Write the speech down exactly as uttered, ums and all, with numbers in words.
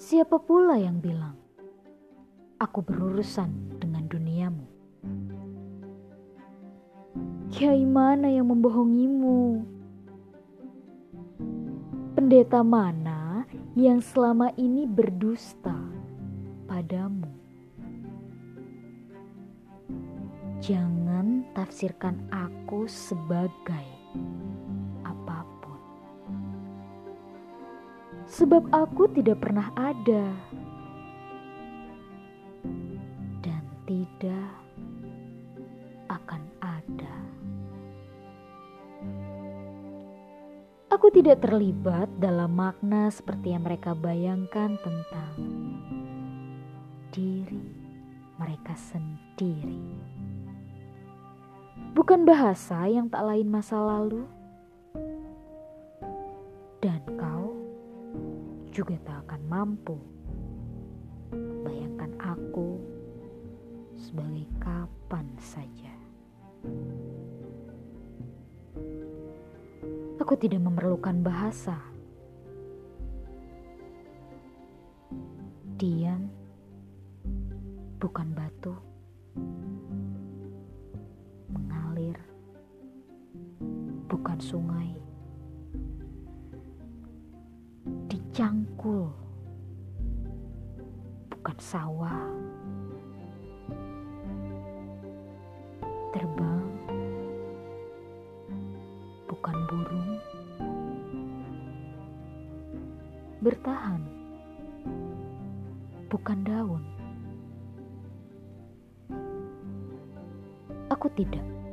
Siapa pula yang bilang aku berurusan dengan duniamu? Kiai mana yang membohongimu? Pendeta mana yang selama ini berdusta padamu? Jangan tafsirkan aku sebagai apapun, sebab aku tidak pernah ada dan tidak akan ada. Aku tidak terlibat dalam makna seperti yang mereka bayangkan tentang diri mereka sendiri. Bukan bahasa yang tak lain masa lalu, dan kau juga tak akan mampu bayangkan aku sebagai kapan saja. Aku tidak memerlukan bahasa. Diam bukan batu, mengalir bukan sungai, dicangkul bukan sawah, terbang bukan burung, bertahan bukan daun. Aku tidak